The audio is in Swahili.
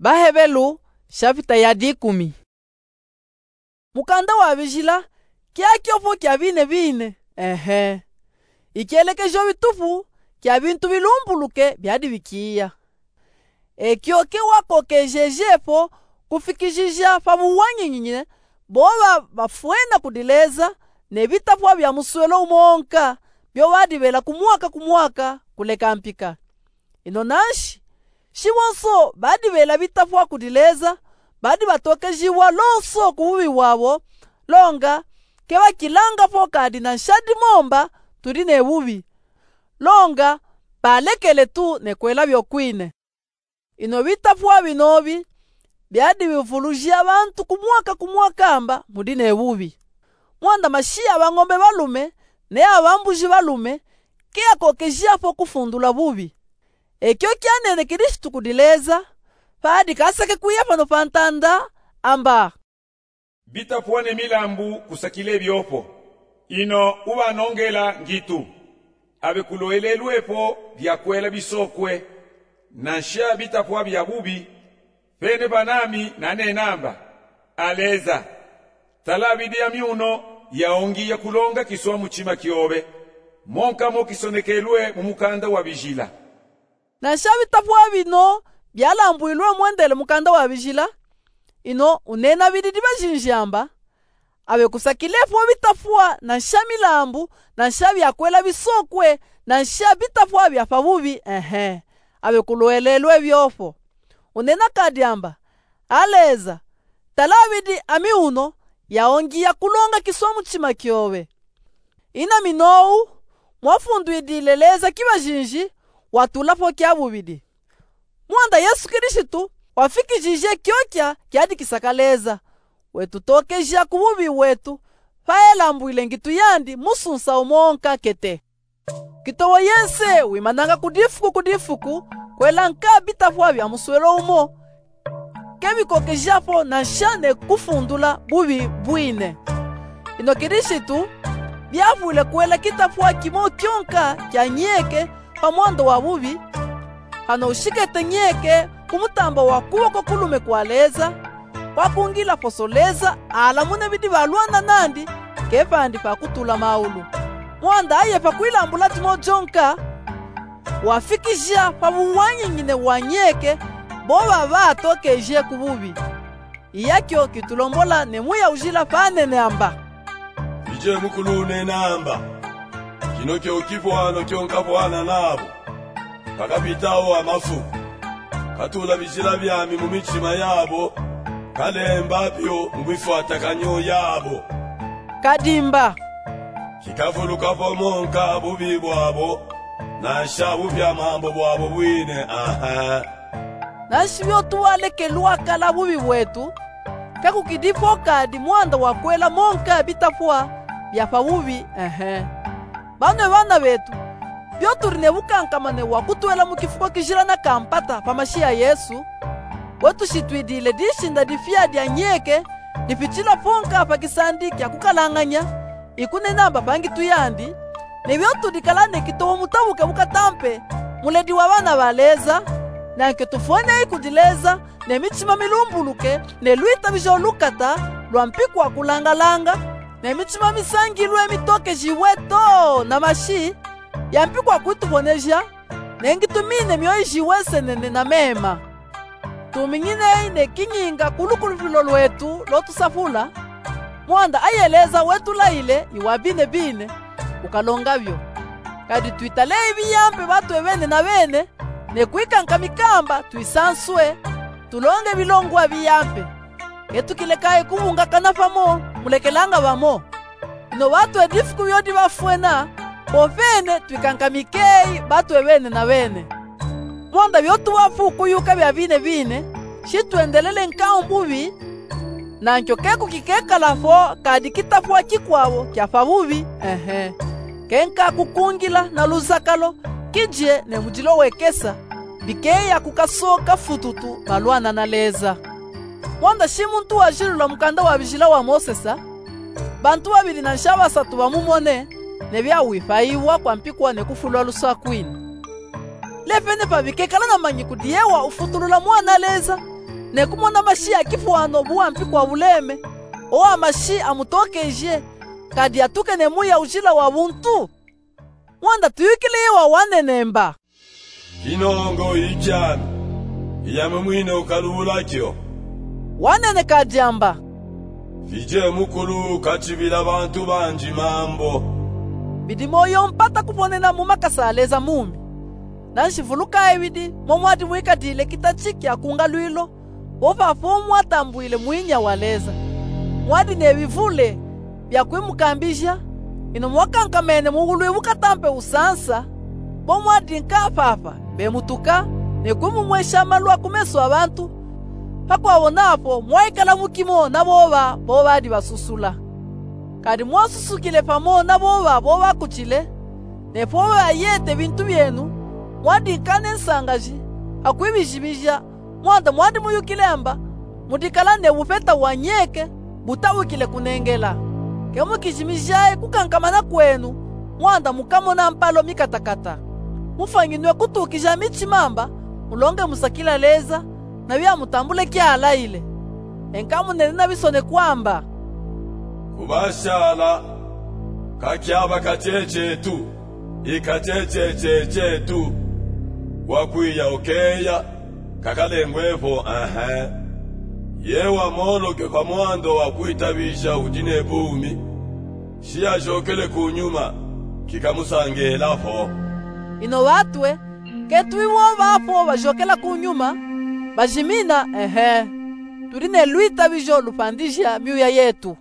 Bahebelu shapita ya 10. Mukanda wa bijila kya kyofo kya bine ikyelekejo bitufu kya bintu bilumbuluke byadi bikiya ekyo ke wakokejejepo kufikijija pamuwanyinyine boba bafwena kudileza ne bitafwa bya muswelo umonka byo wadibela kumwaka kuleka mpika ino nashi shibonso badibela bitafwa kudileza badi batokejiwa lonso kububi wabo longa keba kilanga fokadi na nshadi momba turi ne bubi longa balekele tu nekwela byokwine ino bitafwa binobi byadi bivulujia abantu kumwaka amba mudi ne bubi mwanda mashia bangombe balume ne abambuji balume kia kokejia fo kufundula bubi ekyo kyanene Kristu kudileza padi kasake kuya pano pantanda amba bitafwa ne milambu kusakile byopo ino uba nongela ngitu abe kuloelelwepo byakwela bisokwe nasha bitafwa bya bubi pene banami nane namba aleza talabidi ya miuno yaongi ya kulonga kiswa muchima kiobe monka mo kisonekelwe mumukanda wa bijila nasha bitafwa bino byalambuilwe mwendele mukanda wa bijila ino unena bididi bajinjamba abe kusakilefo bitafwa na nsha milambu na nsha byakwela bisokwe na nsha bitafwa byafa bubi abe kuloelelwe byofo unena kadiamba aleza talabidi amiuno yaongia kulonga kiswa muchima kiobe ina minou mwafundu idileleza kibajinji watulafo kya bubidi mwanda Yesu Kristu wafikijije kyokya kyadi kisakaleza wetu tokeja kububi wetu faelambuile ngitu yandi musunsa umonka kete kitowo yense wimananga kudifuku kwela nka bitafwa bya muswelo umo kebikokejafo na nshane kufundula bubi bwine ino Kristu byavule kwela kitafwa kimo kyonka kya nyeke pamwando wa bubi hano ushikete nyeke kumutamba wa kuboko kulume kwaleza wakungila fosoleza alamune bidi balwana nandi kefandi pakutula maulu mwanda aye pakwilambula timo jonka wafikisha pabuwanyi nyine wanyeke boba batokeje kububi iyakyo kitulombola nemuya ujila panene amba ije mukulune namba kino kyo kivwano kyonka bwana nabo kakapitawo amafu katula bijila byami mu michima yabo kalemba byo mu bifatakanyo yabo kadimba kikavuluka vomonka bubi bwabo na shabu bya mambo bwabo bwine nashibyo tuwalekelwa kala bubi wetu kakukidifo kadi mwanda wakwela monka bitafwa byafa bubi bana betu byo turine bukankamane wakutwela mukifuko kijira na kampata pamashia Yesu wetu shitwidile dishinda difia dia nyeke difichila fonka pakisandi kya kukalanganya ikunenamba pangi tuyandi nebyo tudikalane kitowo mutabuke bukatampe muledi wa bana baleza nanke tufone ikudileza nemichima milumbuluke nelwita bijolukata lwampikwa kulangalanga nemichima misangilwe mitoke jiweto na mashi yampikwa kutuboneja nengitumine myoyi jiwesenene na mema tuminyine ne kinyinga kulukulufilo lwetu lotusafula mwanda ayeleza wetu laile iwabine ukalongavyo kadi tuitale ibiyampe batu ebene na bene ne kwikanka mikamba tuisanswe tulonge bilongwa biyampe etukilekaye kubunga kanafamo mulekelanga bamo ino batu edifuku byodi bafwena bovene twikanka mikei batu ebene na bene mwanda byotu wafuku yuka bya bine shituendelele nkao mbubi na nkyo keku kikekalafo kadi kitafwa kikwabo kyafa bubi kenka kukungila na luzakalo kije ne mujilo wekesa bikeya kukasoka fututu balwana na leza mwanda shimuntu wajilula mukanda wa bijila wa Mosesa bantu babili na nshaba satu bamumone ne byawifaiwa kwa mpikwa ne kufulwa lusakwini lefene pabikekala na manyi kudiewa ufutulula mwana leza nekumona mashi akifuano buwampi kwa uleme owa mashi amutokeje kadi atuke nemuya ujila wa buntu wanda tuyukilewa wanenemba kinongo ikyami iyame mwine ukalula kyo wanene kadiamba vije mukulu kachibila abantu banji mambo bidimoyo mpata kuponena mumakasaleza mumi nanshivuluka ebidi momwati mwikadile kitachiki akunga lwilo wovafu mwatambwile mwinya waleza mwadi nebivule byakwimukambisha ino mwakankamene muhulwi bukatampe usansa bomwadi nkafafa bemutuka nekwimumwesha malwa kumeso abantu pakwawonafo mwaikala mukimo naboba bobadi basusula kadi mwasusukile pamo naboba bobakuchile nepo bayete bintu byenu mwadinkane nsangaji akwibijibija mwanda mwadi muyukilemba mudikala nebupeta wanyeke butawukile kunengela kemukijimijaye kukankamana kwenu mwanda mukamona mpalo mikatakata mufanginwe kutukija michimamba mulonge musakila leza na bya mutambule kyala ile enkamunene nabisone kwamba kubashala kakyaba kachechetu ikachechechechetu wakwiya okeya kakalengwepo yewa moloke kwa mwando wakwitabisha ujine bumi shiyashokele kunyuma kikamusangelafo ino watwe ketwiwo bafo bajokela kunyuma bajimina tuline lwita bijo lupandisha miuya yetu